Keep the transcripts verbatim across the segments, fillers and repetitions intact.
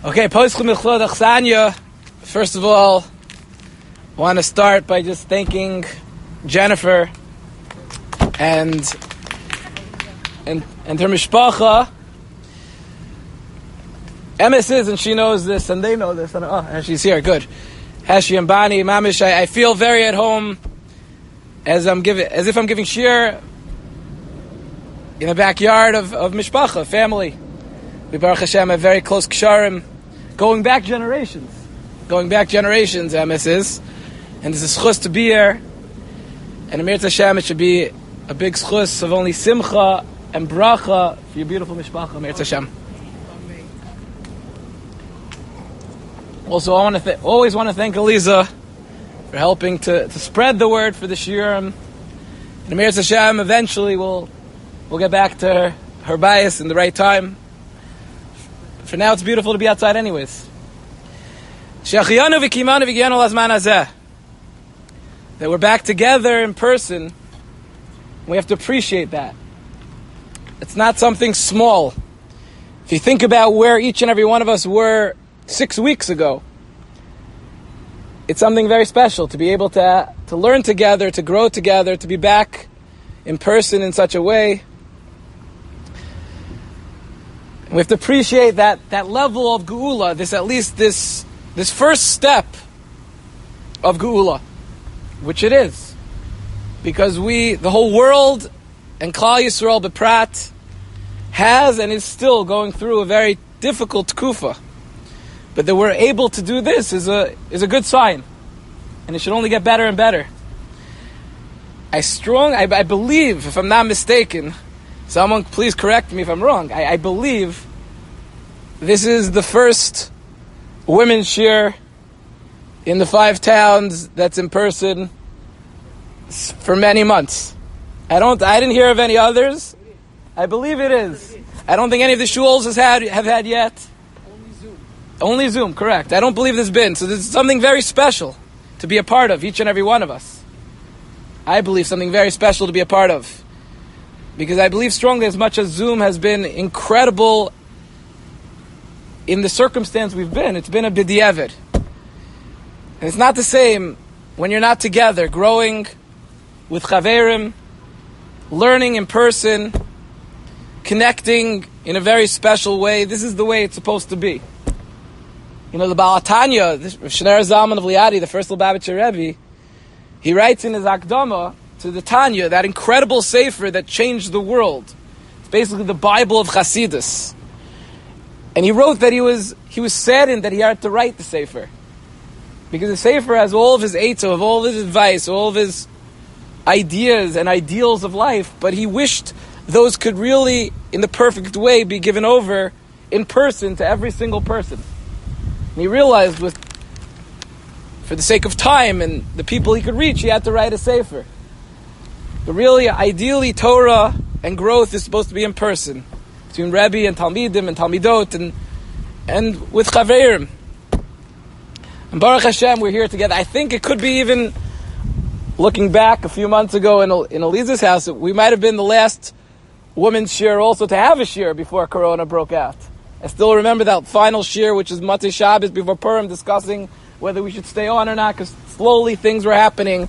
Okay, Poschu Michlod Achsanya. First of all, I want to start by just thanking Jennifer and and and her mishpacha. Emes is, and she knows this, and they know this. And, oh, and she's here. Good. Hashi and Bani, Mamish. I, I feel very at home, as I'm giving, as if I'm giving shir in the backyard of of mishpacha, family. We Baruch Hashem have very close ksharim, going back generations, going back generations. Emes is, and it's a schus to be here. And Amir Hashem, it should be a big schus of only simcha and bracha for your beautiful mishpacha, Amir Hashem. Also, I want to th- always want to thank Eliza for helping to, to spread the word for the shiurim. And Amir Hashem, eventually we'll we'll get back to her, her bias in the right time. For now, it's beautiful to be outside, anyways. She'achiyanu v'kimanu v'gianu lazman hazeh. That we're back together in person. We have to appreciate that. It's not something small. If you think about where each and every one of us were six weeks ago, it's something very special to be able to to learn together, to grow together, to be back in person in such a way. We have to appreciate that that level of geula, this at least this this first step of geula, which it is, because we, the whole world, and Klal Yisrael Beprat, has and is still going through a very difficult kufa. But that we're able to do this is a is a good sign, and it should only get better and better. I strong, I, I believe, if I'm not mistaken, someone please correct me if I'm wrong. I, I believe this is the first women's shir in the five towns that's in person for many months. I don't. I didn't hear of any others. I believe it is. I don't think any of the shuls has had have had yet. Only Zoom, correct. I don't believe there's been. So this is something very special to be a part of, each and every one of us. I believe something very special to be a part of. Because I believe strongly, as much as Zoom has been incredible in the circumstance we've been, it's been a b'diavad. And it's not the same when you're not together, growing with chaverim, learning in person, connecting in a very special way. This is the way it's supposed to be. You know, the Baal Tanya, Shneur Zalman of Liadi, the first Lubavitcher Rebbe, he writes in his Akdama to the Tanya, that incredible sefer that changed the world. It's basically the Bible of Chasidus. And he wrote that he was he was saddened that he had to write the sefer, because the sefer has all of his eitzah, of all of his advice, all of his ideas and ideals of life, but he wished those could really, in the perfect way, be given over in person to every single person. And he realized, with, for the sake of time and the people he could reach, he had to write a sefer. But really, ideally, Torah and growth is supposed to be in person, between Rebbe and Talmidim and Talmidot, and and with Chaverim. And Baruch Hashem, we're here together. I think it could be, even looking back a few months ago in in Eliza's house, we might have been the last women's shir also to have a shir before Corona broke out. I still remember that final shir, which is Matzei Shabbos before Purim, discussing whether we should stay on or not, because slowly things were happening.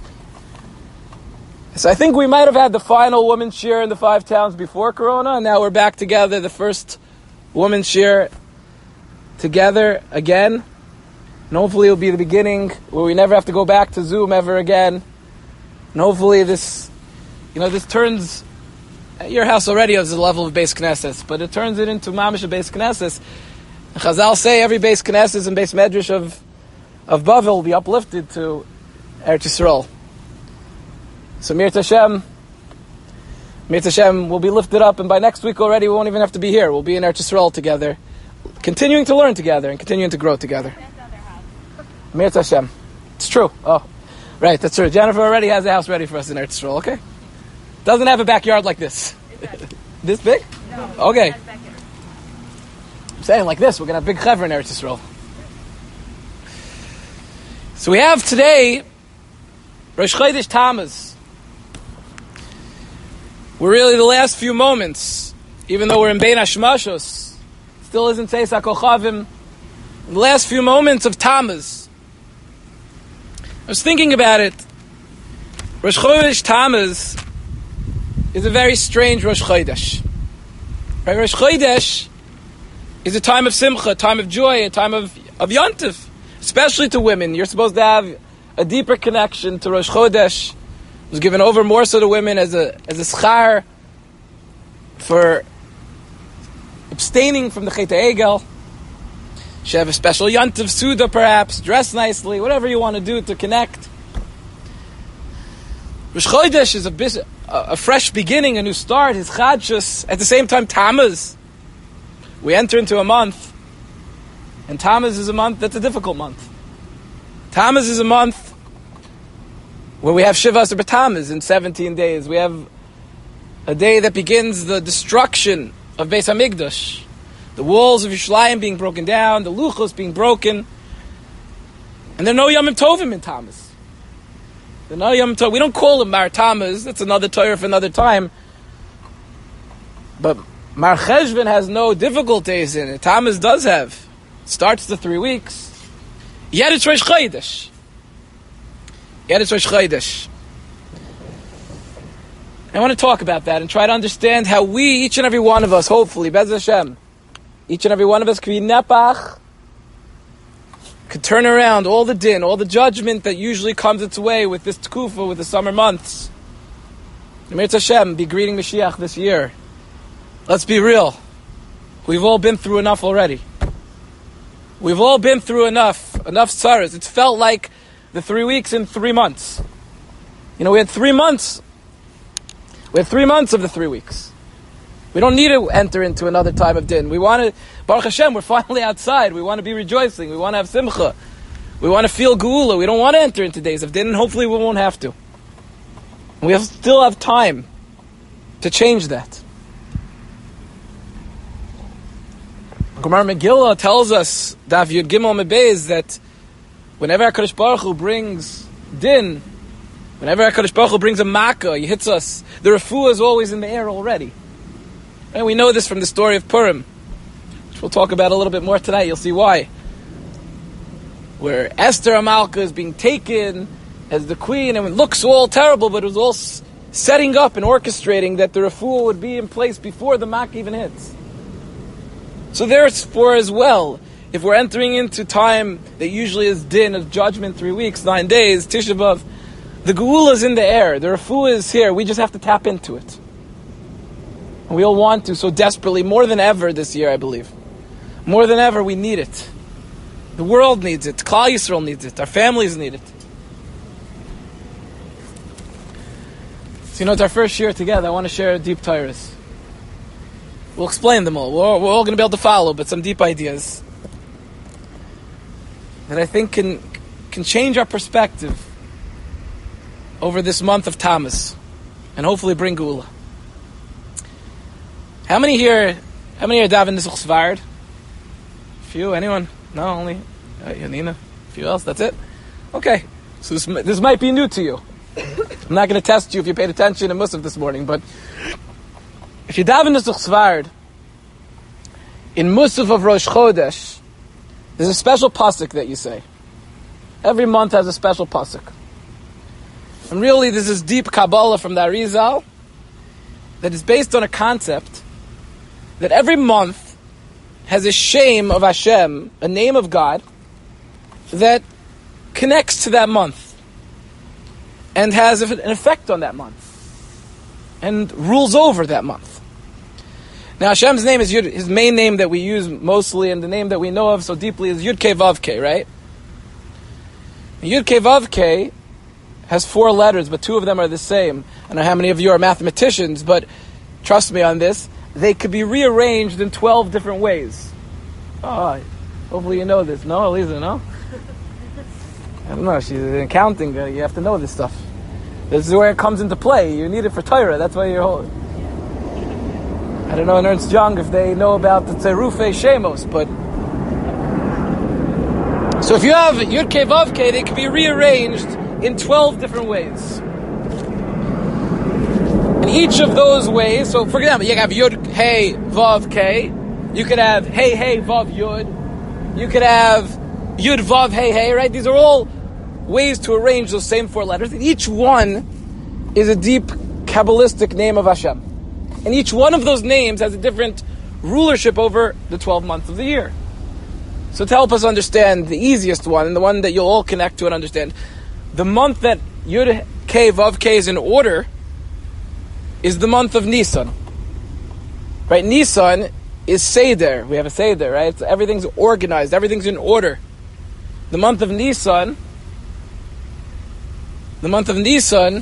So I think we might have had the final women's shir in the five towns before Corona, and now we're back together, the first women's shir together again. And hopefully it'll be the beginning where we never have to go back to Zoom ever again. And hopefully this, you know, this turns... Your house already is the level of Beis Knesset, but it turns it into Mamish of Beis Knesset. Chazal say every Beis Knesset and Beis Medrash of of Bavel will be uplifted to Eretz Yisrael. So Mir Tashem, Mir Tashem will be lifted up, and by next week already we won't even have to be here. We'll be in Eretz Yisrael together, continuing to learn together and continuing to grow together. Mir Tashem. It's true. Oh, right, that's true. Jennifer already has a house ready for us in Eretz Yisrael, okay? Doesn't have a backyard like this. This big? No. Okay. I'm saying like this, we're going to have big chaver in Eretz Yisrael. So we have today Rosh Chodesh Tammuz. We're really the last few moments, even though we're in Bein Hashmashos, still isn't Tzeis HaKochavim, the last few moments of Tammuz. I was thinking about it. Rosh Chodesh Tammuz is a very strange Rosh Chodesh. Right? Rosh Chodesh is a time of simcha, a time of joy, a time of, of yontif, especially to women. You're supposed to have a deeper connection to Rosh Chodesh. It was given over more so to women as a as a schar for abstaining from the Chet HaEgel. Should have a special yontif suda, perhaps, dress nicely, whatever you want to do to connect. Rosh Chodesh is a, bis- a fresh beginning, a new start. His Chadshus. At the same time, Tammuz. We enter into a month, and Tammuz is a month that's a difficult month. Tammuz is a month where we have Shiva Asar B'Tammuz in seventeen days. We have a day that begins the destruction of Beis HaMikdash. The walls of Yerushalayim being broken down, the luchos being broken. And there are no Yomim Tovim in Tammuz. There are no Yomim Tovim. We don't call it Mar Tammuz. That's another Torah for another time. But Mar Cheshvan has no difficulties in it. Tammuz does have. It starts the three weeks. Yet it's Rosh Chodesh. Yet it's Rosh Chodesh. I want to talk about that and try to understand how we, each and every one of us, hopefully, Bez Hashem, each and every one of us could be nepach, could turn around all the din, all the judgment that usually comes its way with this tkufa, with the summer months. Emir Hashem, be greeting Mashiach this year. Let's be real. We've all been through enough already. We've all been through enough, enough tzaras. It's felt like the three weeks in three months. You know, we had three months. We had three months of the three weeks. We don't need to enter into another time of din. We want to, Baruch Hashem, we're finally outside. We want to be rejoicing. We want to have simcha. We want to feel geula. We don't want to enter into days of din, and hopefully we won't have to. We have, still have time to change that. Gemara Megillah tells us, Daf Yud Gimel Mebez, that whenever HaKadosh Baruch Hu brings din, whenever HaKadosh Baruch Hu brings a makkah, he hits us, the refuah is always in the air already. And we know this from the story of Purim, which we'll talk about a little bit more tonight. You'll see why. Where Esther HaMalka is being taken as the queen, and it looks all terrible, but it was all setting up and orchestrating that the refuah would be in place before the makkah even hits. So therefore as well, if we're entering into time that usually is din of judgment, three weeks, nine days, Tisha B'Av, the geula is in the air, the refuah is here, we just have to tap into it. And we all want to so desperately, more than ever this year, I believe. More than ever, we need it. The world needs it, Klal Yisrael needs it, our families need it. So you know, it's our first year together, I want to share deep Torahs. We'll explain them all. We're, we're all going to be able to follow, but some deep ideas that I think can can change our perspective over this month of Tammuz, and hopefully bring geula. How many here? How many are daven Nisuch Svard? A few? Anyone? No, only uh, Yanina. A few else. That's it. Okay. So this this might be new to you. I'm not going to test you if you paid attention in Musaf this morning, but if you daven Nisuch Svard in Musaf of Rosh Chodesh, there's a special pasuk that you say. Every month has a special pasuk. And really, this is deep Kabbalah from the Arizal that is based on a concept that every month has a shame of Hashem, a name of God, that connects to that month and has an effect on that month and rules over that month. Now Hashem's name is Yud, his main name that we use mostly, and the name that we know of so deeply is Yud Kei Vav Kei, right? Yud Kei Vav Kei has four letters, but two of them are the same. I don't know how many of you are mathematicians, but trust me on this, they could be rearranged in twelve different ways. Oh, hopefully you know this. No, Elisa, no? I don't know, she's in accounting, you have to know this stuff. This is where it comes into play. You need it for Torah, that's why you're holding. I don't know in Ernst Young if they know about the Tzerufei Shemos, but so if you have Yud Kei Vav Kei, they can be rearranged in twelve different ways. And each of those ways, so for example, you can have Yud Hey Vav Kei, you could have Hey Hey Vav Yud, You could have Yud, Vav, Hey, Hey, right? These are all ways to arrange those same four letters. And each one is a deep Kabbalistic name of Hashem. And each one of those names has a different rulership over the twelve months of the year. So to help us understand the easiest one, and the one that you'll all connect to and understand, the month that Yud, K, Vav, K is in order is the month of Nisan. Right? Nisan is Seder. We have a Seder, right? So everything's organized. Everything's in order. The month of Nisan, the month of Nisan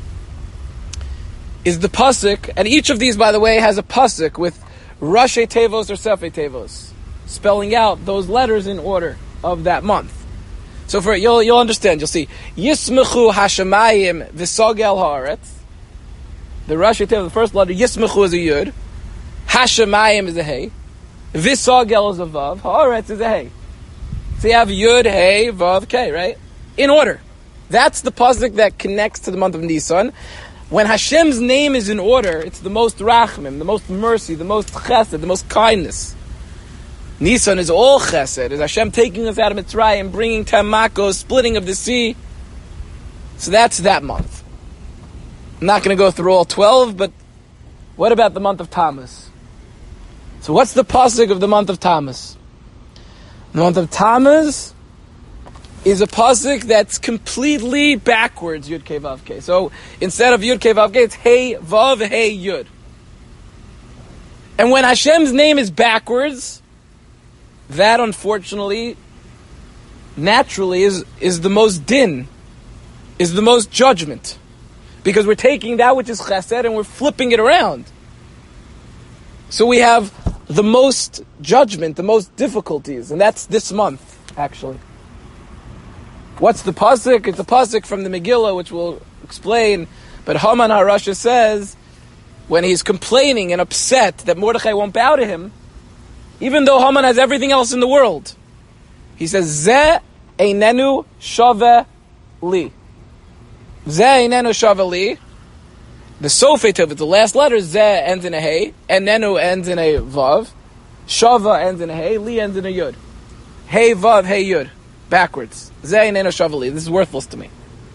is the pasuk, and each of these, by the way, has a pasuk with Rashi Tevos or Sefei Tevos, spelling out those letters in order of that month. So for you'll you'll understand. You'll see Yismechu Hashemayim V'Sogel Haaretz. The Rashi Tevos, the first letter Yismechu is a Yud. Hashemayim is a Hey. V'Sogel is a Vav. Haaretz is a Hey. So you have Yud, Hey, Vav, K, right? In order. That's the pasuk that connects to the month of Nisan. When Hashem's name is in order, it's the most rachmim, the most mercy, the most chesed, the most kindness. Nisan is all chesed. Is Hashem taking us out of Mitzrayim, bringing Tamako, splitting of the sea. So that's that month. I'm not going to go through all twelve, but what about the month of Tammuz? So what's the pasuk of the month of Tammuz? The month of Tammuz is a pasuk that's completely backwards, Yud Kei Vav Kei. So instead of Yud Kei Vav Kei, it's Hey Vav Hey Yud. And when Hashem's name is backwards, that unfortunately, naturally, is, is the most din, is the most judgment. Because we're taking that which is chesed and we're flipping it around. So we have the most judgment, the most difficulties, and that's this month, actually. What's the pasuk? It's a pasuk from the Megillah, which we'll explain. But Haman HaRasha says, when he's complaining and upset that Mordechai won't bow to him, even though Haman has everything else in the world, he says, Ze einenu shave li. Ze einenu shave li. The Sofei Tov, the last letter, Ze ends in a Hey, and Nenu ends in a Vav, Shava ends in a Hey, Li ends in a Yud. Hey Vav, Hey Yud. Backwards. Ze einenu shave li. This is worthless to me.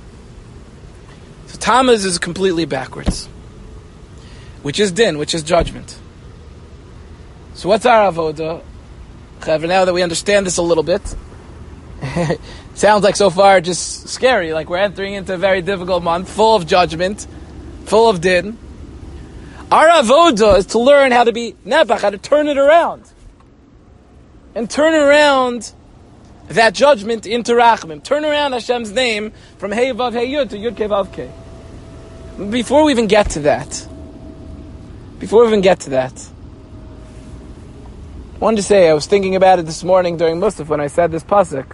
So Tammuz is completely backwards. Which is din, which is judgment. So what's our avoda? Now that we understand this a little bit, sounds like so far just scary, like we're entering into a very difficult month, full of judgment, full of din. Our avoda is to learn how to be nebach, how to turn it around. And turn around that judgment into rachmim. Turn around Hashem's name from Hey Vav Hey Yud to Yud Kei Vav Kei. Before we even get to that, before we even get to that, I wanted to say, I was thinking about it this morning during Musaf when I said this pasuk.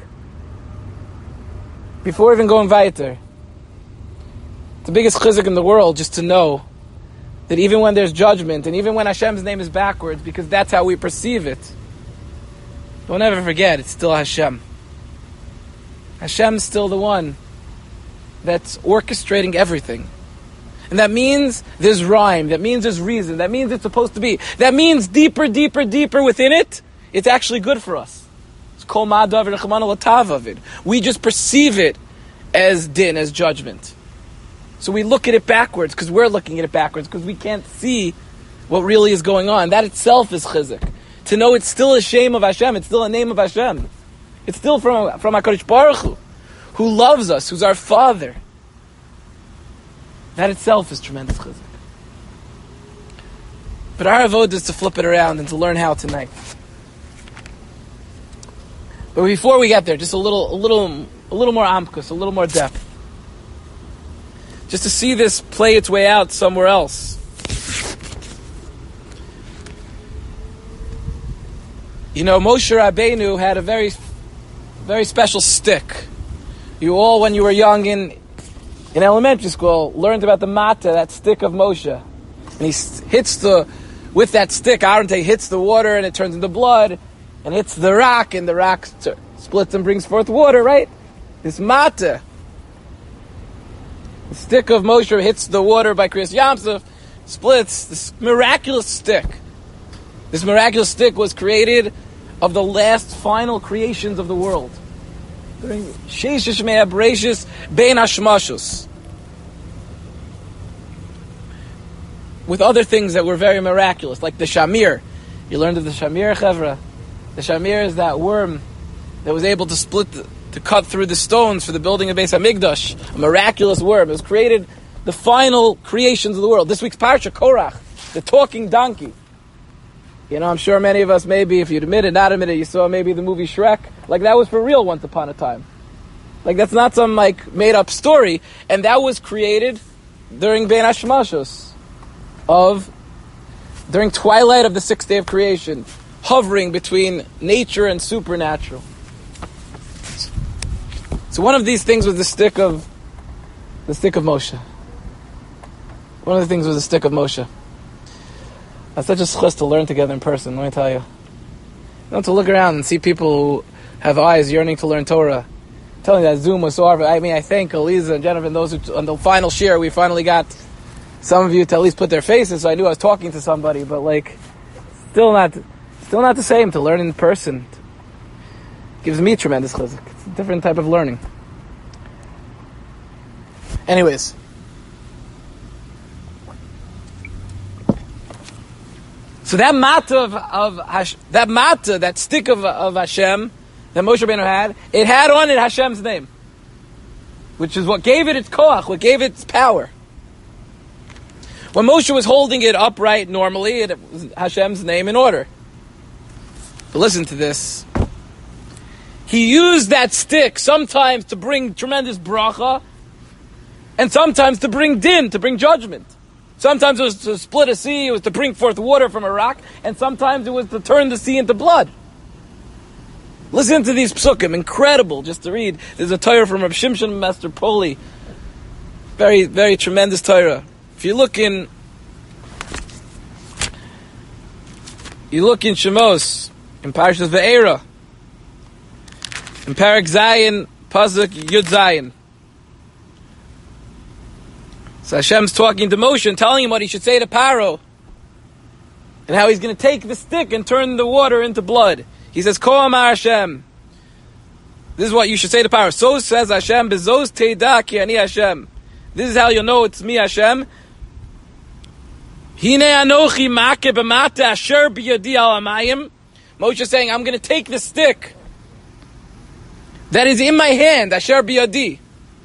Before even going weiter, the biggest chizuk in the world just to know that even when there's judgment, and even when Hashem's name is backwards, because that's how we perceive it, don't ever forget, it's still Hashem. Hashem's still the one that's orchestrating everything. And that means there's rhyme, that means there's reason, that means it's supposed to be. That means deeper, deeper, deeper within it, it's actually good for us. It's kol ma'adav v'rechmana l'tavavid. We just perceive it as din, as judgment. So we look at it backwards, because we're looking at it backwards, because we can't see what really is going on. That itself is chizuk. To know it's still a shame of Hashem, it's still a name of Hashem. It's still from, from HaKadosh Baruch Hu, who loves us, who's our Father. That itself is tremendous chizuk. But our avodah is to flip it around and to learn how tonight. But before we get there, just a little, a little, a little more amkus, a little more depth, just to see this play its way out somewhere else. You know, Moshe Rabbeinu had a very, very special stick. You all, when you were young in in elementary school, learned about the mata, that stick of Moshe. And he hits the, with that stick, Aaron hits the water and it turns into blood, and hits the rock, and the rock splits and brings forth water, right? This mata. The stick of Moshe hits the water by Kriyas Yamsuf, splits, this miraculous stick. This miraculous stick was created of the last final creations of the world. During Sheishish Me'ah Bereishis Bein Hashmashos. With other things that were very miraculous, like the Shamir. You learned of the Shamir, Chevra? The Shamir is that worm that was able to split, the, to cut through the stones for the building of Beis HaMikdash. A miraculous worm. It was created, the final creations of the world. This week's Parsha, Korach, the talking donkey. You know, I'm sure many of us, maybe, if you'd admit it, not admit it, you saw maybe the movie Shrek. Like, that was for real once upon a time. Like, that's not some, like, made-up story. And that was created during Bein Hashmashos, of, during twilight of the sixth day of creation, hovering between nature and supernatural. So one of these things was the stick of, the stick of Moshe. One of the things was the stick of Moshe. That's such a schus to learn together in person, let me tell you. You know, to look around and see people who have eyes yearning to learn Torah. I'm telling you that Zoom was so hard. I mean, I thank Eliza and Jennifer and those who, on the final share, we finally got some of you to at least put their faces, so I knew I was talking to somebody, but like, still not, still not the same to learn in person. It gives me tremendous chizuk. It's a different type of learning. Anyways. So that mata of, of Hash, that mata, that stick of, of Hashem that Moshe Rabbeinu had, it had on it Hashem's name, which is what gave it its koach, what gave it its power. When Moshe was holding it upright normally, it was Hashem's name in order. But listen to this. He used that stick sometimes to bring tremendous bracha, and sometimes to bring din, to bring judgment. Sometimes it was to split a sea, it was to bring forth water from a rock, and sometimes it was to turn the sea into blood. Listen to these psukim, incredible, just to read. There's a Torah from Rav Shimshon Master Poli. Very, very tremendous Torah. If you look in, you look in Shemos, in Parshas Ve'era, in Parak Zayin, Pasuk Yud Zayin. So Hashem's talking to Moshe and telling him what he should say to Paro. And how he's going to take the stick and turn the water into blood. He says, Ko Amar Hashem. This is what you should say to Paro. So says Hashem, Bezos Teida Ki Ani Hashem. This is how you'll know it's me, Hashem. Hine Anochi Make B'mata Asher B'yadi Al Amayim. Moshe is saying, I'm going to take the stick that is in my hand, Asher B'yadi,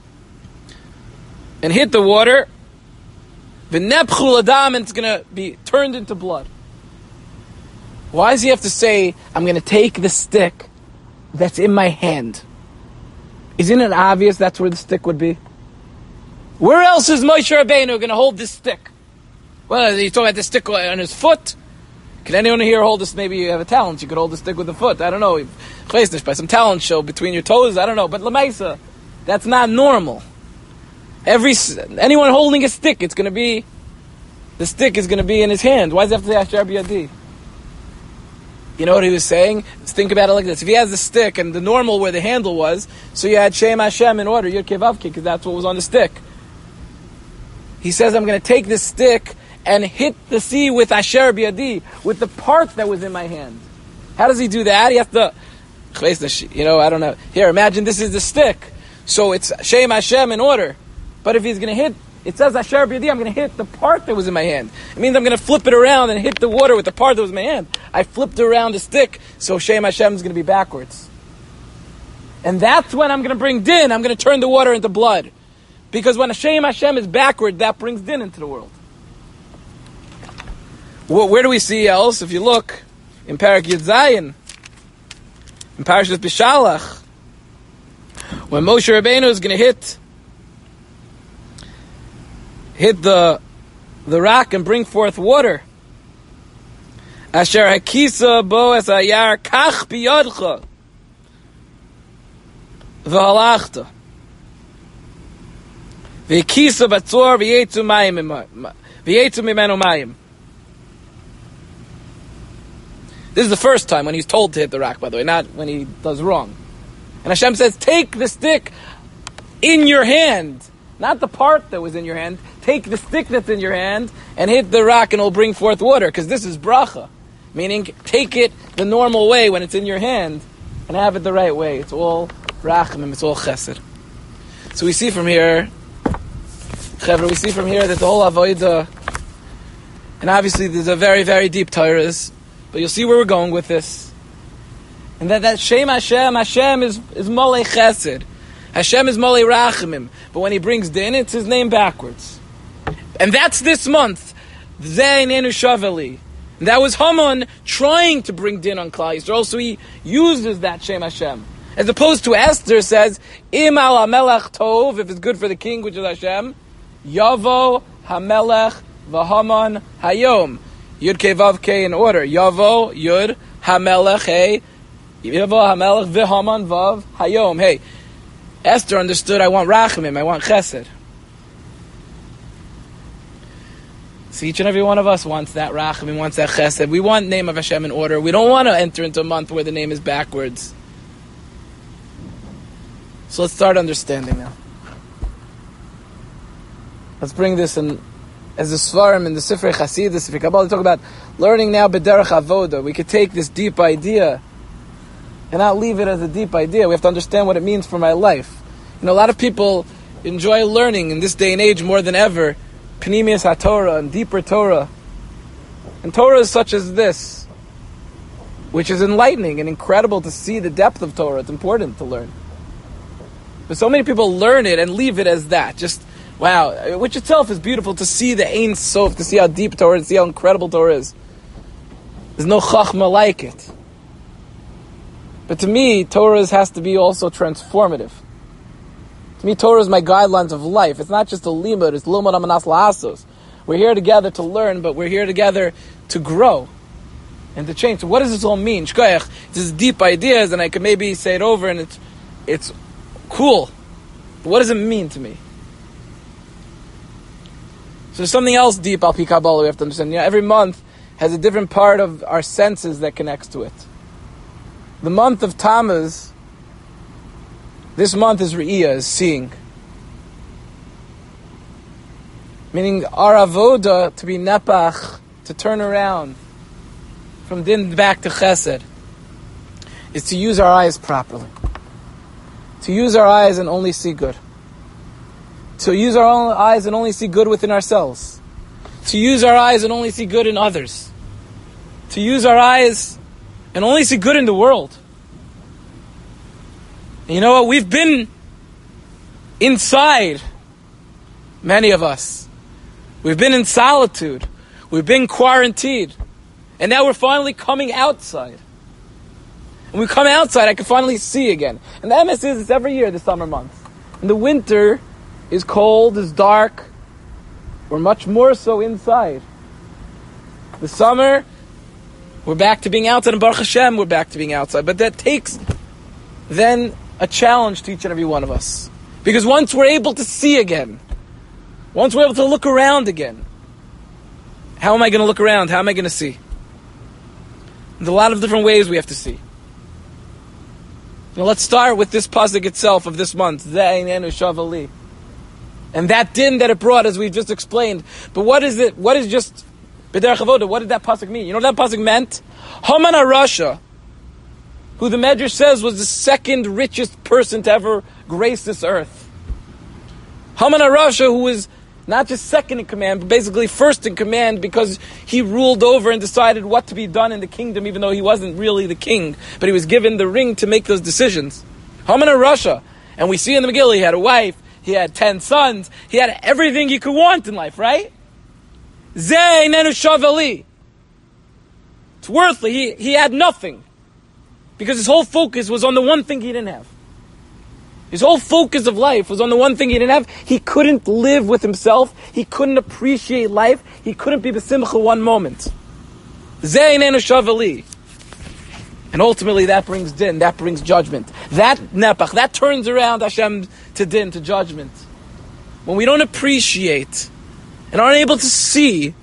and hit the water, v'nepchul adam, and it's going to be turned into blood. Why does he have to say, I'm going to take the stick that's in my hand? Isn't it obvious that's where the stick would be? Where else is Moshe Rabbeinu going to hold this stick? Well, he's talking about the stick on his foot. Can anyone here hold this? Maybe you have a talent, you could hold the stick with the foot. I don't know. By some talent show between your toes, I don't know. But Lamaisa, that's not normal. Every anyone holding a stick, it's going to be, the stick is going to be in his hand. Why does he have to say Asher B'yadi? You know what he was saying? Let's think about it like this. If he has the stick and the normal where the handle was, so you had Shem Hashem in order, Yud Kei Vav Kei, because that's what was on the stick. He says, I'm going to take this stick and hit the sea with Asher B'yadi, with the part that was in my hand. How does he do that? He has to, you know, I don't know. Here, imagine this is the stick. So it's Shem Hashem in order. But if he's going to hit, it says Asher B'yadi, I'm going to hit the part that was in my hand. It means I'm going to flip it around and hit the water with the part that was in my hand. I flipped around the stick, so Shem Hashem is going to be backwards. And that's when I'm going to bring din, I'm going to turn the water into blood. Because when Shem Hashem is backward, that brings din into the world. Well, where do we see else? If you look in Parak Yud Zayin, in Parashas Bishalach, when Moshe Rabbeinu is going to hit hit the the rock and bring forth water. Asher hakisa bo es hayar kach biyodcha v'halachta v'kisa batzor v'yetzu mayim v'yetzu mimenu mayim. This is the first time when he's told to hit the rock, by the way, not when he does wrong. And Hashem says, take the stick in your hand. Not the part that was in your hand. Take the stick that's in your hand and hit the rock and it'll bring forth water. Because this is bracha. Meaning, take it the normal way when it's in your hand, and have it the right way. It's all rachamim, it's all chesed. So we see from here, Chevra, we see from here that the whole avodah, and obviously there's a very, very deep Torahs, but you'll see where we're going with this. And that, that Shem Hashem, Hashem is, is Molei Chesed. Hashem is Molei Rachamim. But when he brings din, it's his name backwards. And that's this month. Zeh Einenu Shaveli. And that was Haman trying to bring din on Klal Yisrael, so he uses that Shem Hashem. As opposed to Esther says, Im al HaMelech Tov, if it's good for the king, which is Hashem, Yavo HaMelech V'Haman Hayom. Yud Kei Vav Kei in order. Yavo, Yud, HaMelech, hey. Yavo HaMelech V'Haman Vav Hayom. Hey, Esther understood, I want Rachamim, I want Chesed. So each and every one of us wants that Rachamim, wants that Chesed. We want name of Hashem in order. We don't want to enter into a month where the name is backwards. So let's start understanding now. Let's bring this in, as the Svarim in the Sifrei Chasidus, Sifrei Kabbalah, talk about learning now B'derech Avoda. We could take this deep idea and not leave it as a deep idea. We have to understand what it means for my life. You know, a lot of people enjoy learning in this day and age more than ever, Pnimius HaTorah and deeper Torah. And Torah is such as this, which is enlightening and incredible to see the depth of Torah. It's important to learn. But so many people learn it and leave it as that. Just, wow, which itself is beautiful to see the Ein Sof, to see how deep Torah is, to see how incredible Torah is. There's no chachma like it. But to me, Torah has to be also transformative. To me, Torah is my guidelines of life. It's not just a limud, it's lumad amanas la'asos. We're here together to learn, but we're here together to grow and to change. So what does this all mean? Shkoyach, this is deep ideas, and I could maybe say it over, and it's it's cool. But what does it mean to me? So there's something else deep, Al Pi Kabbalah, we have to understand. You know, every month has a different part of our senses that connects to it. The month of Tammuz, this month is Re'iyah, is seeing. Meaning our avoda, to be nepach, to turn around from din back to chesed, is to use our eyes properly. To use our eyes and only see good. To use our own eyes and only see good within ourselves. To use our eyes and only see good in others. To use our eyes and only see good in the world. And you know what? We've been inside, many of us. We've been in solitude. We've been quarantined. And now we're finally coming outside. When we come outside, I can finally see again. And the M S is it's every year, the summer months. And the winter is cold, is dark. We're much more so inside. The summer, we're back to being outside, and Baruch Hashem, we're back to being outside. But that takes then a challenge to each and every one of us. Because once we're able to see again, once we're able to look around again, how am I going to look around? How am I going to see? There's a lot of different ways we have to see. Now let's start with this pasuk itself of this month, Zeh Einenu Shaveli, and that din that it brought, as we've just explained. But what is it? What is just B'derech Avoda? What did that pasuk mean? You know what that pasuk meant? Haman HaRasha, who the Medrash says was the second richest person to ever grace this earth. Haman HaRasha, who was not just second in command, but basically first in command, because he ruled over and decided what to be done in the kingdom, even though he wasn't really the king, but he was given the ring to make those decisions. Haman HaRasha, and we see in the Megillah, he had a wife, he had ten sons, he had everything you could want in life, right? Zeh Einenu Shaveli. It's worthless. He, he had nothing. Because his whole focus was on the one thing he didn't have. His whole focus of life was on the one thing he didn't have. He couldn't live with himself. He couldn't appreciate life. He couldn't be b'simcha one moment. Zeh Einenu Shaveli. And ultimately that brings din, that brings judgment. That nepach, that turns around Hashem to din, to judgment. When we don't appreciate and aren't able to see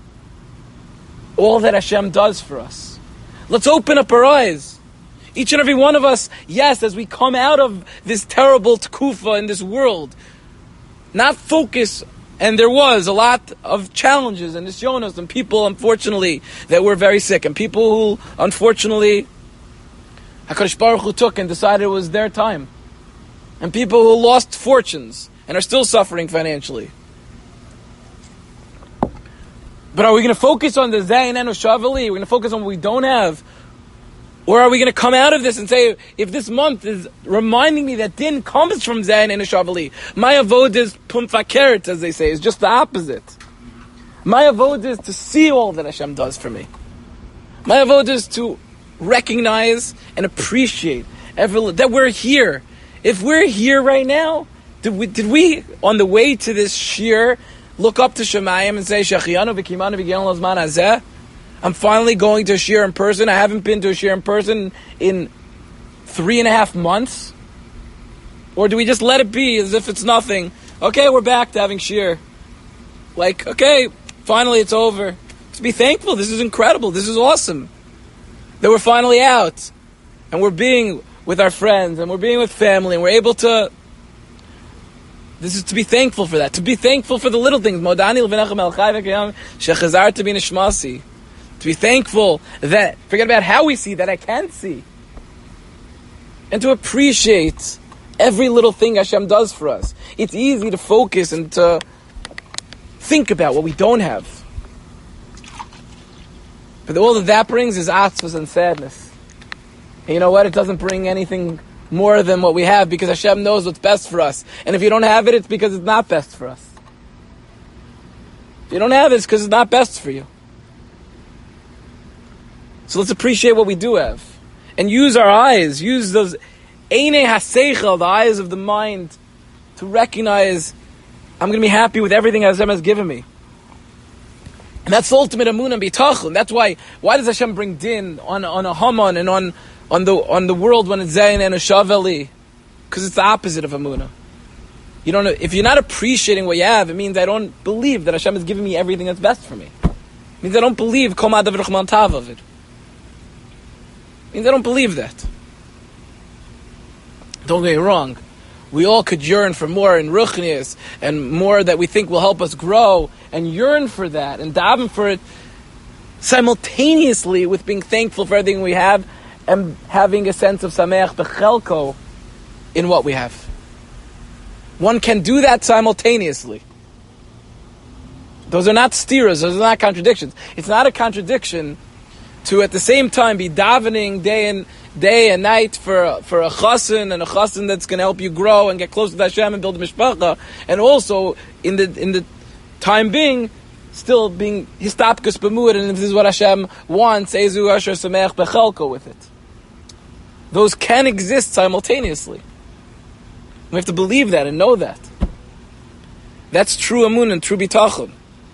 all that Hashem does for us. Let's open up our eyes. Each and every one of us, yes, as we come out of this terrible tkufa in this world, not focus And there was a lot of challenges and nisyonos and people, unfortunately, that were very sick. And people who, unfortunately, HaKadosh Baruch Hu took and decided it was their time. And people who lost fortunes and are still suffering financially. But are we going to focus on the Zayin and Shavali? We're going to focus on what we don't have? Or are we going to come out of this and say, if this month is reminding me that din comes from Zayin and Shavali, my avod is pumfakeret, as they say, is just the opposite. My avod is to see all that Hashem does for me. My avod is to recognize and appreciate every, that we're here. If we're here right now, did we, did we on the way to this shir, look up to Shemayim and say, Shechiyanu v'kimanu v'giyanu l'zman hazeh? I'm finally going to a shir in person. I haven't been to a shir in person in three and a half months. Or do we just let it be as if it's nothing? Okay, we're back to having shir. Like, okay, finally it's over. To be thankful, this is incredible. This is awesome. That we're finally out. And we're being with our friends, and we're being with family, and we're able to... This is to be thankful for that. To be thankful for the little things. Modani l'v'nechem el chai v'kayam shechazar to be nishmasi. To be thankful that, forget about how we see, that I can see. And to appreciate every little thing Hashem does for us. It's easy to focus and to think about what we don't have. But all that that brings is atzvus and sadness. And you know what? It doesn't bring anything more than what we have, because Hashem knows what's best for us. And if you don't have it, it's because it's not best for us. If you don't have it, it's because it's not best for you. So let's appreciate what we do have. And use our eyes, use those Einei HaSeichel, the eyes of the mind, to recognize I'm going to be happy with everything Hashem has given me. And that's the ultimate Amunah and Bitachon. That's why, why does Hashem bring din on, on a Haman and on, on the on the world when it's Zayin and a Shaveli? Because it's the opposite of Amunah. You don't know, if you're not appreciating what you have, it means I don't believe that Hashem is giving me everything that's best for me. It means I don't believe Kol Ma'adav Rachman Tav of it. It means I don't believe that. Don't get me wrong. We all could yearn for more in Ruchnius and more that we think will help us grow, and yearn for that and daven for it simultaneously with being thankful for everything we have and having a sense of Sameach Bechelko in what we have. One can do that simultaneously. Those are not stiras, those are not contradictions. It's not a contradiction to at the same time be davening day and day and night for for a chassan and a chassan that's going to help you grow and get closer to Hashem and build a mishpacha, and also in the in the time being still being histapkus b'muad, and if this is what Hashem wants, ezu asher sameach bechelko with it. Those can exist simultaneously. We have to believe that and know that. That's true amun and true bitachon.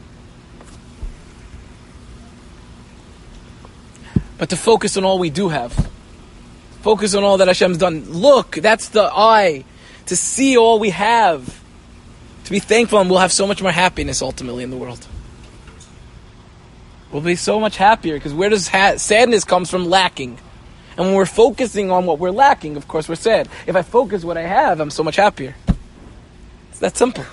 But to focus on all we do have. Focus on all that Hashem's done. Look, that's the eye. To see all we have. To be thankful, and we'll have so much more happiness ultimately in the world. We'll be so much happier, because where does ha- sadness comes from? Lacking. And when we're focusing on what we're lacking, of course we're sad. If I focus what I have, I'm so much happier. It's that simple.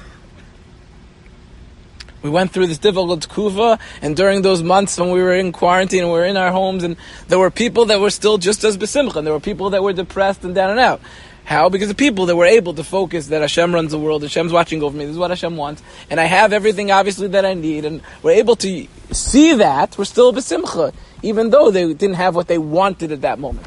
We went through this difficult kufa, and during those months when we were in quarantine and we were in our homes, and there were people that were still just as besimcha, and there were people that were depressed and down and out. How? Because the people that were able to focus that Hashem runs the world, Hashem's watching over me, this is what Hashem wants, and I have everything obviously that I need, and we're able to see that, we're still besimcha, even though they didn't have what they wanted at that moment.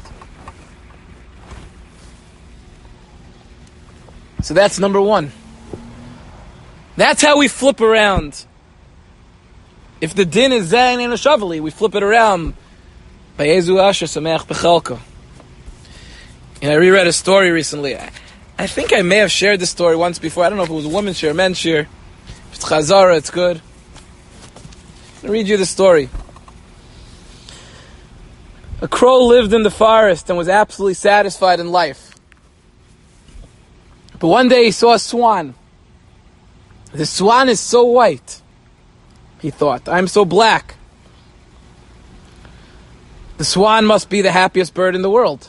So that's number one. That's how we flip around. If the din is zayin and a shavali, we flip it around. By Ezu Asher Sameach Bechelko. And I reread a story recently. I, I think I may have shared this story once before. I don't know if it was a woman's share, a men's share. If it's Chazara, it's good. I'll read you the story. A crow lived in the forest and was absolutely satisfied in life. But one day he saw a swan. The swan is so white, he thought. I'm so black. The swan must be the happiest bird in the world.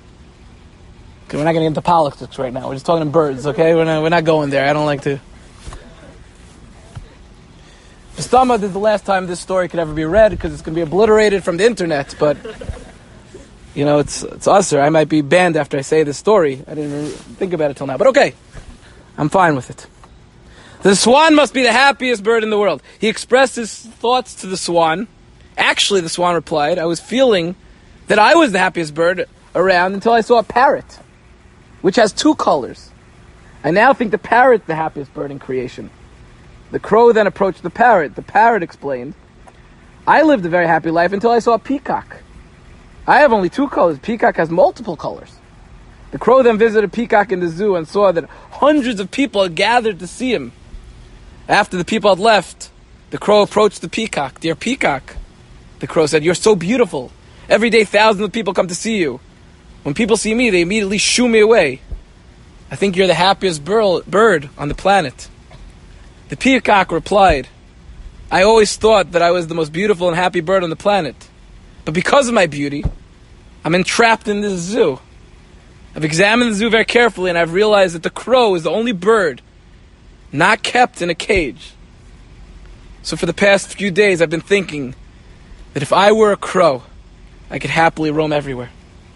Okay, we're not going to get into politics right now. We're just talking birds, okay? We're not, we're not going there. I don't like to. Samad is the last time this story could ever be read because it's going to be obliterated from the internet. But, you know, it's it's usher. I might be banned after I say this story. I didn't even think about it till now. But okay, I'm fine with it. The swan must be the happiest bird in the world. He expressed his thoughts to the swan. Actually, the swan replied, I was feeling that I was the happiest bird around until I saw a parrot, which has two colors. I now think the parrot the happiest bird in creation. The crow then approached the parrot. The parrot explained, I lived a very happy life until I saw a peacock. I have only two colors. Peacock has multiple colors. The crow then visited a peacock in the zoo and saw that hundreds of people had gathered to see him. After the people had left, the crow approached the peacock. Dear peacock, the crow said, you're so beautiful. Every day thousands of people come to see you. When people see me, they immediately shoo me away. I think you're the happiest bird on the planet. The peacock replied, I always thought that I was the most beautiful and happy bird on the planet. But because of my beauty, I'm entrapped in this zoo. I've examined the zoo very carefully and I've realized that the crow is the only bird not kept in a cage. So for the past few days I've been thinking that if I were a crow, I could happily roam everywhere.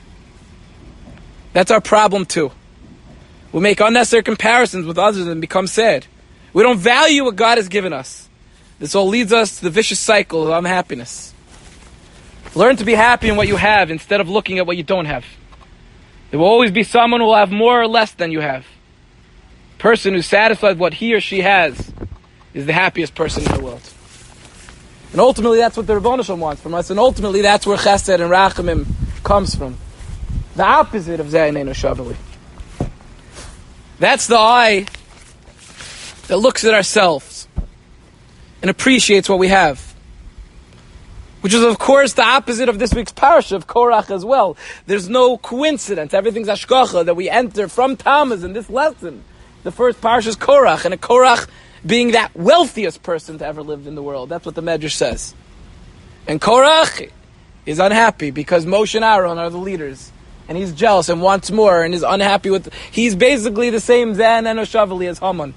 That's our problem too. We make unnecessary comparisons with others and become sad. We don't value what God has given us. This all leads us to the vicious cycle of unhappiness. Learn to be happy in what you have instead of looking at what you don't have. There will always be someone who will have more or less than you have. A person who's satisfied with what he or she has is the happiest person in the world. And ultimately that's what the Rebbeinu Shalom wants from us, and ultimately that's where Chesed and Rachamim comes from. The opposite of Zayin Shavali. That's the eye that looks at ourselves and appreciates what we have. Which is, of course, the opposite of this week's parasha of Korach as well. There's no coincidence. Everything's hashgacha that we enter from Tammuz in this lesson. The first parasha is Korach, and a Korach being that wealthiest person to ever live in the world. That's what the Medrash says. And Korach is unhappy because Moshe and Aaron are the leaders. And he's jealous and wants more and is unhappy with... He's basically the same Zan and Oshavali as Haman.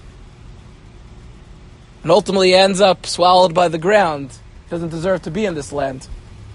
And ultimately he ends up swallowed by the ground. Doesn't deserve to be in this land.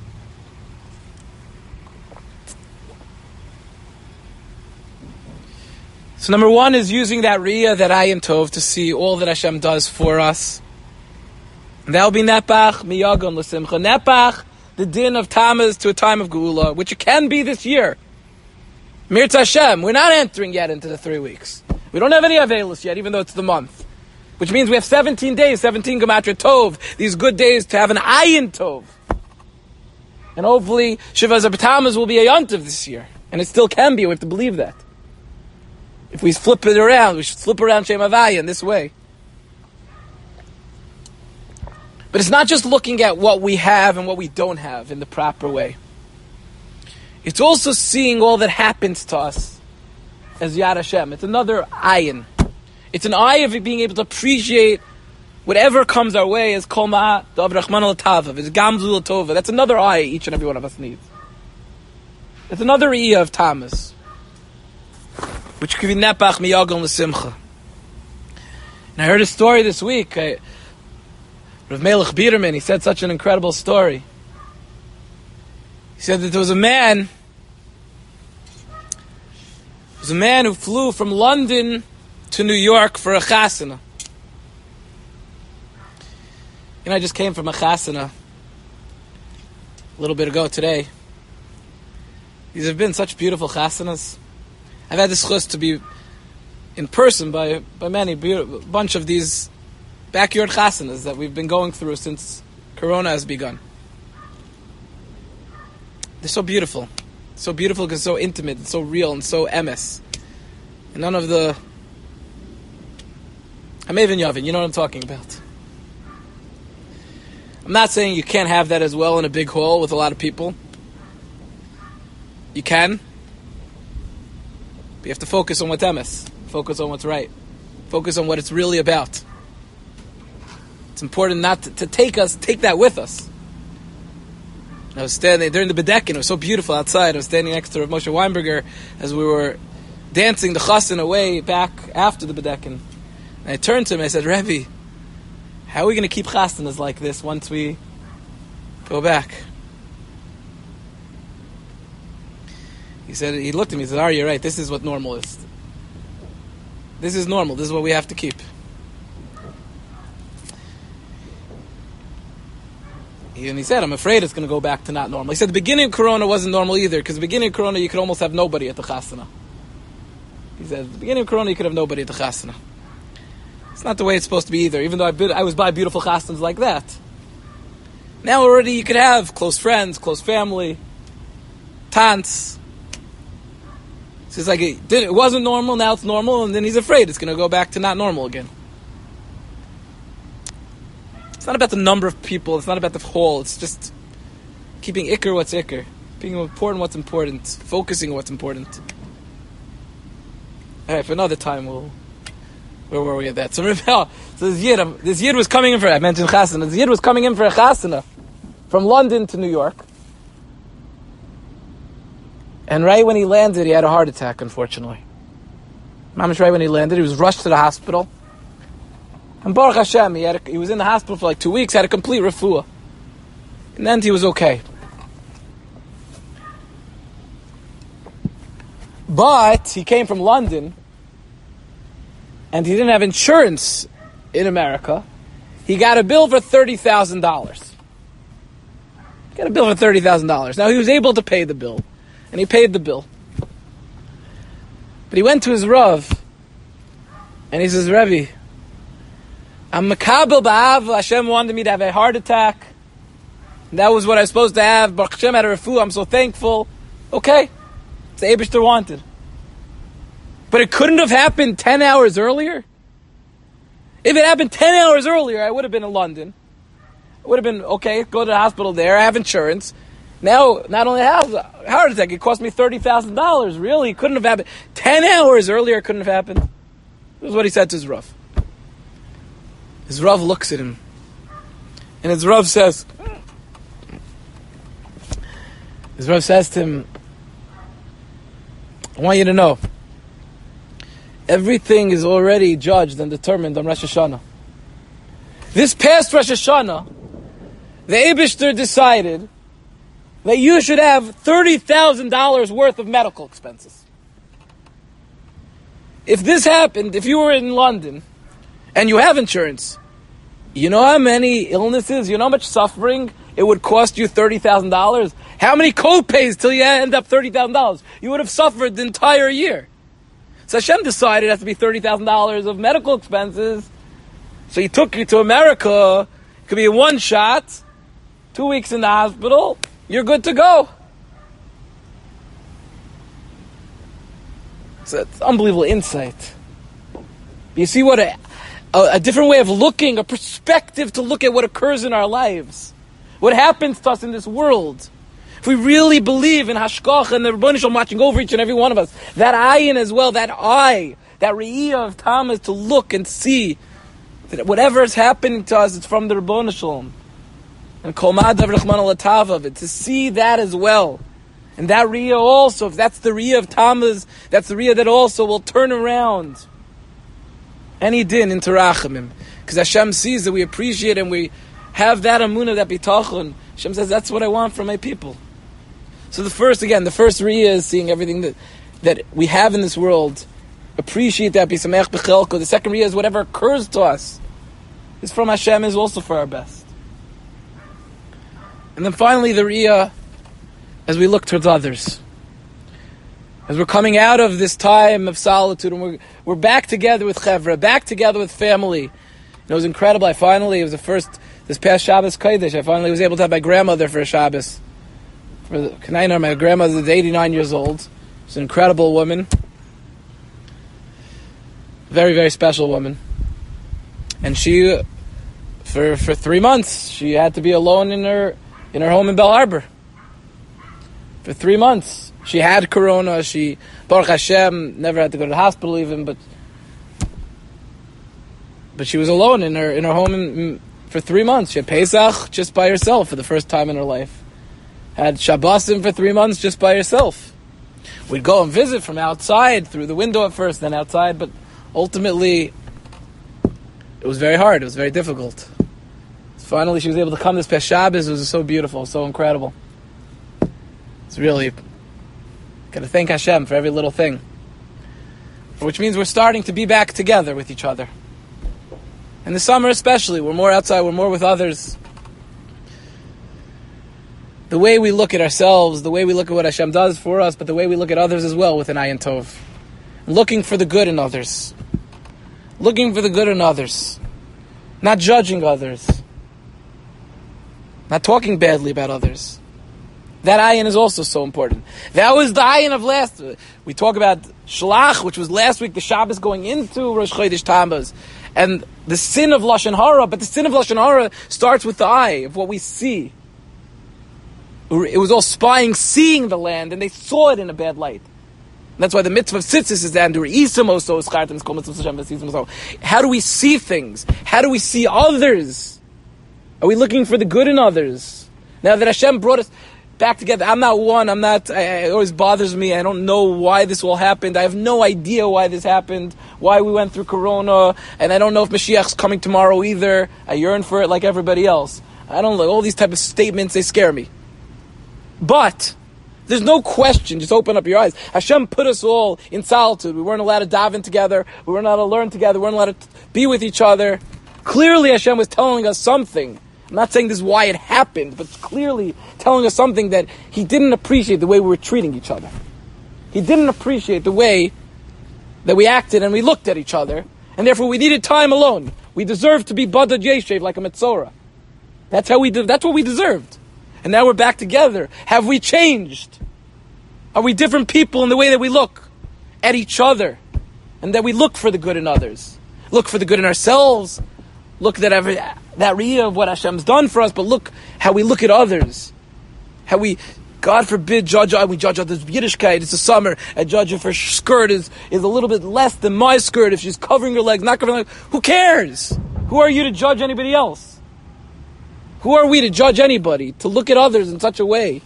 So number one is using that Riyah, that Ayin Tov, to see all that Hashem does for us. And that will be Nepach, Miyagon, L'Simcha. Nepach, the din of Tammuz to a time of Geula, which it can be this year. Mirz Hashem, we're not entering yet into the three weeks. We don't have any Avelis yet, even though it's the month. Which means we have seventeen days, seventeen Gematria Tov, these good days to have an Ayin Tov. And hopefully, Shiva Tammuz will be a Yontiv this year. And it still can be, we have to believe that. If we flip it around, we should flip around Shem Havaya in this way. But it's not just looking at what we have and what we don't have in the proper way. It's also seeing all that happens to us as Yad Hashem. It's another ayin. It's an eye of being able to appreciate whatever comes our way as Kol Ma'at Dov Rachman Al Tavav, as Gamzul Tova. That's another eye each and every one of us needs. It's another Riyah of Tammuz, which could be Nepach Miyagon L'Simcha. And I heard a story this week. I, Rav Melech Biderman, he said such an incredible story. He said that there was a man, there was a man who flew from London to New York for a chasana. And I just came from a chasana a little bit ago today. These have been such beautiful chasanas. I've had the schus to be in person by by many, a bunch of these backyard chasanas that we've been going through since Corona has begun. They're so beautiful. So beautiful because so intimate, and so real, and so emes. And none of the... Hamevin Yavin, you know what I'm talking about. I'm not saying you can't have that as well in a big hall with a lot of people. You can. But you have to focus on what's emes. Focus on what's right. Focus on what it's really about. It's important not to, to take us, take that with us. I was standing during the Bedekin. It was so beautiful outside. I was standing next to Rav Moshe Weinberger as we were dancing the chassan away back after the Bedekin. And I turned to him and I said, Rebbe, How are we going to keep chasanas like this once we go back? He said, he looked at me and said, "Are you right? This is what normal is. This is normal. This is what we have to keep." And he said, "I'm afraid it's going to go back to not normal." He said the beginning of Corona wasn't normal either, because the beginning of Corona you could almost have nobody at the chasana. He said, at the beginning of Corona you could have nobody at the chasana. It's not the way it's supposed to be either, even though I, been, I was by beautiful chasanas like that. Now already you could have close friends, close family, tants. So it's like it, did, it wasn't normal, now it's normal, and then he's afraid it's going to go back to not normal again. It's not about the number of people, it's not about the whole, it's just keeping ikr what's ikr, being important what's important, focusing on what's important. Alright, for another time we'll... Where were we at that? So Rebel, so this yid, um, this yid was coming in for, I mentioned chasana, this yid was coming in for a chasana from London to New York. And right when he landed, he had a heart attack, unfortunately. Mamish, right when he landed, he was rushed to the hospital. And Baruch Hashem, he, had a, he was in the hospital for like two weeks, had a complete refuah. In the end, he was okay. But he came from London, and he didn't have insurance in America. He got a bill for thirty thousand dollars. He got a bill for thirty thousand dollars. Now, he was able to pay the bill, and he paid the bill. But he went to his Rav, and he says, "Rebbe, I'm makabel ba'av. Hashem wanted me to have a heart attack. And that was what I was supposed to have. Baruch Hashem had a refuah. I'm so thankful." Okay, it's the Eibishter wanted. But it couldn't have happened ten hours earlier? If it happened ten hours earlier, I would have been in London. I would have been, okay, go to the hospital there, I have insurance. Now, not only have a heart attack, it cost me thirty thousand dollars. Really, it couldn't have happened. ten hours earlier, it couldn't have happened. This is what he said to his Rav. His Rav looks at him. And his Rav says, his Rav says to him, "I want you to know, everything is already judged and determined on Rosh Hashanah. This past Rosh Hashanah, the Eibishter decided that you should have thirty thousand dollars worth of medical expenses. If this happened, if you were in London and you have insurance, you know how many illnesses, you know how much suffering it would cost you thirty thousand dollars? How many co-pays till you end up thirty thousand dollars? You would have suffered the entire year. So Hashem decided it has to be thirty thousand dollars of medical expenses. So he took you to America. It could be one shot, two weeks in the hospital, you're good to go." So it's unbelievable insight. You see what a, a, a different way of looking, a perspective to look at what occurs in our lives. What happens to us in this world. If we really believe in Hashkach and the Rebbeinu Shalom watching over each and every one of us, that ayin as well, that eye, that re'iyah of Tam is to look and see that whatever is happening to us, it's from the Rebbeinu Shalom. And Kol Ma'adav Rachman Al-Tavav, to see that as well. And that re'iyah also, if that's the re'iyah of Tammuz, that's the re'iyah that also will turn around any din into Rachamim. Because Hashem sees that we appreciate and we have that amunah, that bitachon. Hashem says, that's what I want from my people. So the first, again, the first re'iyah is seeing everything that, that we have in this world. Appreciate that, be sameach b'chelko. The second re'iyah is whatever occurs to us is from Hashem, is also for our best. And then finally the re'iyah, as we look towards others. As we're coming out of this time of solitude, and we're, we're back together with Chevra, back together with family. And it was incredible. I finally, it was the first, this past Shabbos Kodesh, I finally was able to have my grandmother for a Shabbos. For the Kanainar, my grandmother is eighty-nine years old. She's an incredible woman. Very, very special woman. And she, for for three months, she had to be alone in her in her home in Bell Harbor. For three months. She had corona, she, Baruch Hashem, never had to go to the hospital even, but but she was alone in her in her home in, in, for three months. She had Pesach just by herself for the first time in her life. Had Shabbosim for three months just by herself. We'd go and visit from outside, through the window at first, then outside, but ultimately it was very hard, it was very difficult. Finally, she was able to come this past Shabbos. It was so beautiful, so incredible. It's really, got to thank Hashem for every little thing. Which means we're starting to be back together with each other. In the summer especially, we're more outside, we're more with others. The way we look at ourselves, the way we look at what Hashem does for us, but the way we look at others as well with an ayin tov. Looking for the good in others. Looking for the good in others. Not judging others. Not talking badly about others. That ayin is also so important. That was the ayin of last. We talk about Shlach, which was last week, the Shabbos going into Rosh Chodesh Tammuz, and the sin of Lashon Hara. But the sin of Lashon Hara starts with the eye of what we see. It was all spying, seeing the land, and they saw it in a bad light. That's why the mitzvah of tzitzis is that. How do we see things? How do we see others? Are we looking for the good in others? Now that Hashem brought us back together, I'm not one, I'm not, I, it always bothers me, I don't know why this all happened, I have no idea why this happened, why we went through Corona, and I don't know if Mashiach's coming tomorrow either. I yearn for it like everybody else. I don't know, all these type of statements, they scare me. But there's no question, just open up your eyes. Hashem put us all in solitude. We weren't allowed to daven together. We weren't allowed to learn together. We weren't allowed to be with each other. Clearly Hashem was telling us something. I'm not saying this is why it happened, but clearly telling us something that He didn't appreciate the way we were treating each other. He didn't appreciate the way that we acted and we looked at each other. And therefore we needed time alone. We deserved to be Badad Yeshev like a Metzora. That's how we did. That's what we deserved. And now we're back together. Have we changed? Are we different people in the way that we look at each other? And that we look for the good in others? Look for the good in ourselves. Look at every, that riyah of what Hashem's done for us, but look how we look at others. How we, God forbid, judge, we judge others' Yiddishkeit. It's the summer. I judge if her skirt is, is a little bit less than my skirt, if she's covering her legs, not covering her legs. Who cares? Who are you to judge anybody else? Who are we to judge anybody? To look at others in such a way?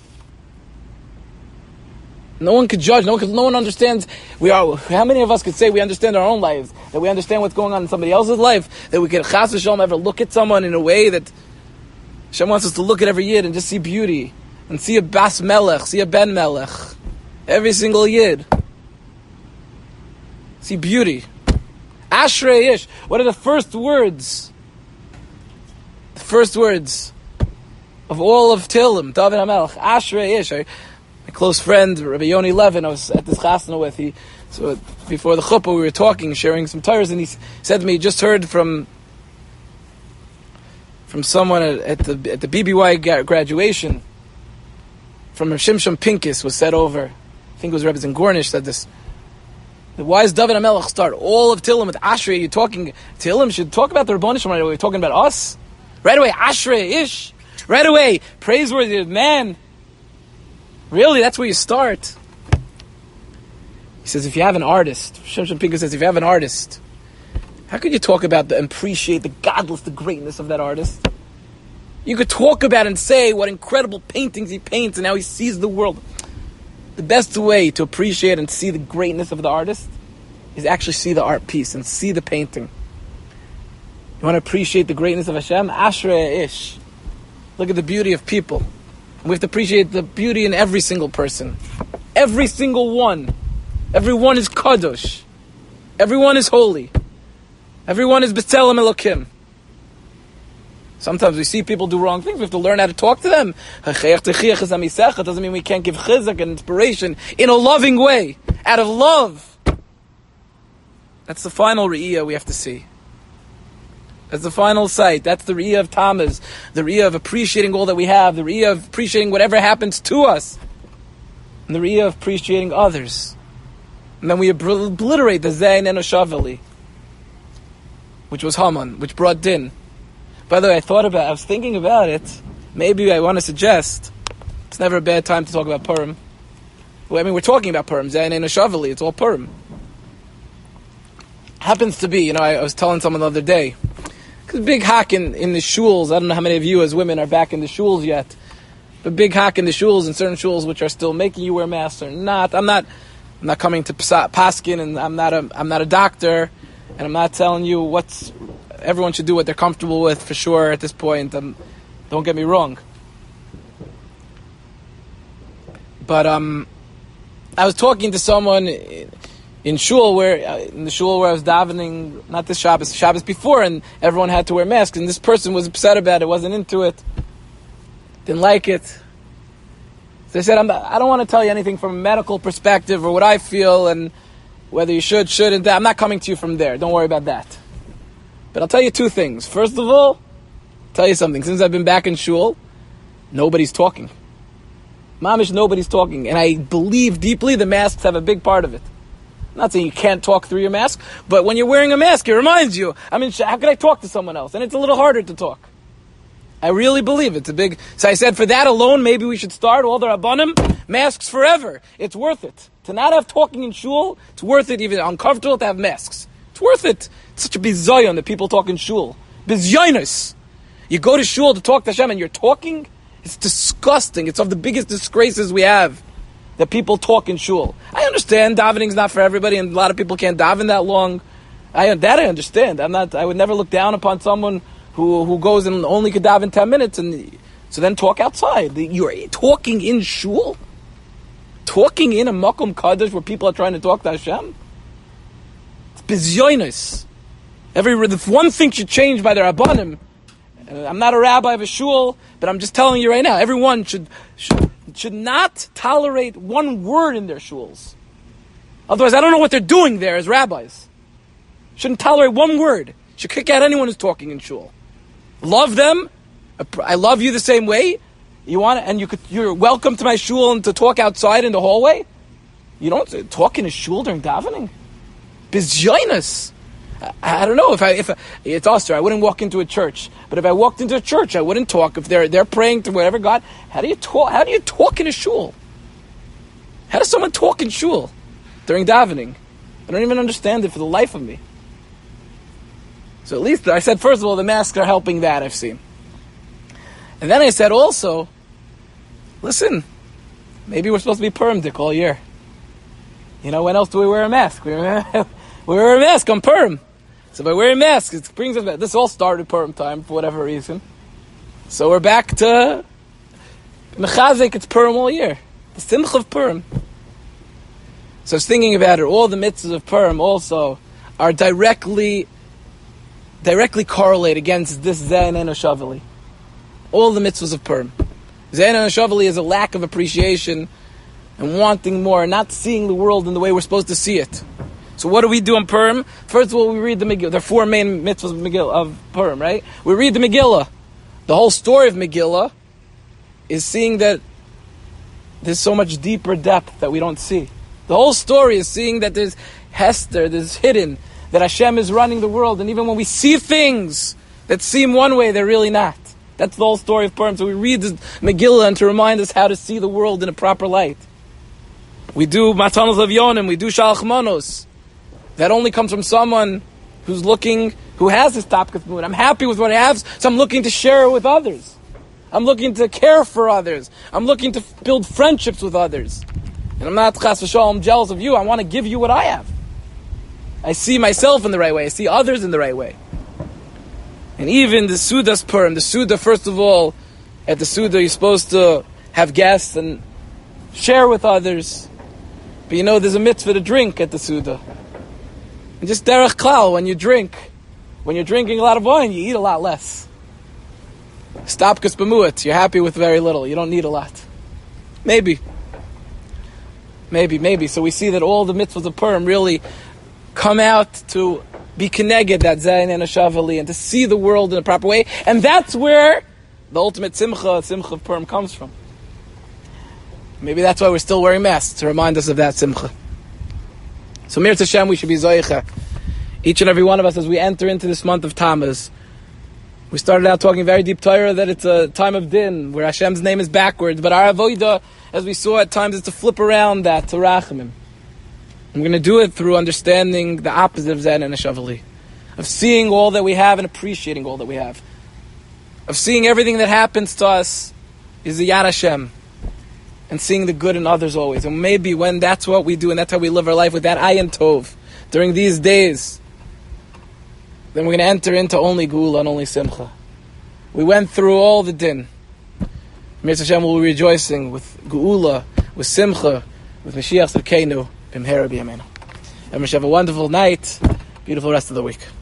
No one could judge. No one, could, no one understands. We are. How many of us could say we understand our own lives? That we understand what's going on in somebody else's life? That we could chas v'shalom ever look at someone in a way that Hashem wants us to look at every yid and just see beauty and see a bas melech, see a ben melech, every single yid. See beauty. Ashrei ish. What are the first words? The first words of all of Tehillim, David HaMelech, Ashrei ish. I, my close friend, Rabbi Yoni Levin, I was at this chasna with. He, so before the chuppah, we were talking, sharing some Torahs, and he said to me, he just heard from from someone at, at the at the B B Y graduation, from Shimshon Pincus was said over. I think it was Rebbe Zengornish said this. Why does David HaMelech start all of Tehillim with Ashrei? You're talking Tehillim should talk about the Rebbeinu Shalom right away. We're talking about us right away. Ashrei ish right away. Praiseworthy man. Really, that's where you start. He says, if you have an artist, Shimshon Pincus says, if you have an artist, how could you talk about the, and appreciate the godless, the greatness of that artist? You could talk about and say what incredible paintings he paints and how he sees the world. The best way to appreciate and see the greatness of the artist is actually see the art piece and see the painting. You want to appreciate the greatness of Hashem? Ashrei ish. Look at the beauty of people. We have to appreciate the beauty in every single person. Every single one. Everyone is kadosh. Everyone is holy. Everyone is b'tselem Elokim. Sometimes we see people do wrong things. We have to learn how to talk to them. It doesn't mean we can't give chizuk and inspiration in a loving way. Out of love. That's the final re'iyah we have to see. That's the final sight. That's the re'iyah of Tammuz. The re'iyah of appreciating all that we have. The re'iyah of appreciating whatever happens to us. And the re'iyah of appreciating others. And then we obliterate the Zayin Enoshaveli, which was Haman, which brought Din. By the way, I thought about, I was thinking about it. Maybe I want to suggest, it's never a bad time to talk about Purim. Well, I mean, we're talking about Purim. Zayin Enoshaveli, it's all Purim. Happens to be, you know, I, I was telling someone the other day, because big hak in, in the shuls, I don't know how many of you as women are back in the shuls yet, but big hak in the shuls, and certain shuls which are still making you wear masks or not. I'm not, I'm not coming to paskin, and I'm not a, I'm not a doctor, and I'm not telling you what's everyone should do what they're comfortable with, for sure, at this point. Um, don't get me wrong. But um, I was talking to someone in shul, where in the shul where I was davening, not this Shabbos, Shabbos before, and everyone had to wear masks, and this person was upset about it, wasn't into it, didn't like it. So I said, I'm not, I don't want to tell you anything from a medical perspective or what I feel and whether you should, shouldn't. I'm not coming to you from there. Don't worry about that. But I'll tell you two things. First of all, I'll tell you something. Since I've been back in shul, nobody's talking. Mamish, nobody's talking. And I believe deeply the masks have a big part of it. I'm not saying you can't talk through your mask, but when you're wearing a mask, it reminds you, I mean, how could I talk to someone else? And it's a little harder to talk. I really believe it's a big... So I said, for that alone, maybe we should start all the Rabbanim, masks forever. It's worth it. To not have talking in shul, it's worth it, even uncomfortable to have masks. It's worth it. It's such a bizayon that people talk in shul. Bizyonis. You go to shul to talk to Hashem and you're talking? It's disgusting. It's of the biggest disgraces we have, that people talk in shul. I understand davening's not for everybody and a lot of people can't daven that long. I That I understand. I'm not. I would never look down upon someone who who goes and only could daven ten minutes and so then talk outside. You're talking in shul? Talking in a makom kadosh where people are trying to talk to Hashem? It's bizyonis. Every if one thing should change by the Rabbanim. I'm not a rabbi of a shul, but I'm just telling you right now, everyone should should, should not tolerate one word in their shuls. Otherwise, I don't know what they're doing there as rabbis. Shouldn't tolerate one word. Should kick out anyone who's talking in shul. Love them. I love you the same way. You want it, and you could, you're welcome to my shul and to talk outside in the hallway. You don't talk in a shul during davening. Bizyonis. I, I don't know if I if I, it's Oscar. I wouldn't walk into a church, but if I walked into a church, I wouldn't talk. If they're they're praying to whatever God, how do you talk? How do you talk in a shul? How does someone talk in shul during davening? I don't even understand it for the life of me. So at least I said, first of all, the masks are helping that, I've seen. And then I said also, listen, maybe we're supposed to be Purim Dik all year. You know, when else do we wear a mask? We wear, we wear a mask on Purim. So by wearing masks, it brings us back. This all started Purim time for whatever reason. So we're back to Mechazik, it's Purim all year. The Simcha of Purim. So I was thinking about it, all the mitzvahs of Purim also are directly directly correlate against this Zayin Eno Shavali. All the mitzvahs of Purim. Zayin Eno Shavali is a lack of appreciation and wanting more, not seeing the world in the way we're supposed to see it. So what do we do in Purim? First of all, we read the Megillah. There are four main mitzvahs of, Megillah, of Purim, right? We read the Megillah. The whole story of Megillah is seeing that there's so much deeper depth that we don't see. The whole story is seeing that there's Hester, there's hidden, that Hashem is running the world, and even when we see things that seem one way, they're really not. That's the whole story of Purim. So we read the Megillah and to remind us how to see the world in a proper light. We do Matanos Avyonim, we do Shalach Manos. That only comes from someone who's looking, who has this Tapkas mood. I'm happy with what I have, so I'm looking to share it with others. I'm looking to care for others. I'm looking to build friendships with others. And I'm not chas v'shalom jealous of you. I want to give you what I have. I see myself in the right way. I see others in the right way. And even the Suda's Purim, the Suda, first of all, at the Suda, you're supposed to have guests and share with others. But you know, there's a mitzvah to drink at the Suda. And just derech klal, when you drink, when you're drinking a lot of wine, you eat a lot less. Stop kus b'muat. You're happy with very little. You don't need a lot. Maybe. Maybe, maybe. So we see that all the mitzvahs of Purim really come out to be connected, that Zayin Eno Shavali, and to see the world in a proper way. And that's where the ultimate Simcha, Simcha of Purim comes from. Maybe that's why we're still wearing masks, to remind us of that Simcha. So Mir Tashem, we should be Zoicha. Each and every one of us, as we enter into this month of Tammuz. We started out talking very deep Torah that it's a time of din, where Hashem's name is backwards, but our avodah, as we saw at times, is to flip around that to Rachamim. I'm going to do it through understanding the opposite of Zayin Eno Shavali, of seeing all that we have and appreciating all that we have, of seeing everything that happens to us is the Yad Hashem, and seeing the good in others always. And maybe when that's what we do and that's how we live our life with that Ayin Tov during these days, then we're going to enter into only Geula and only Simcha. We went through all the din. Mitzvah Hashem will be rejoicing with Geula, with Simcha, with Mashiach Tzidkeinu, Bimhera B'Yameinu. And we should have a wonderful night, beautiful rest of the week.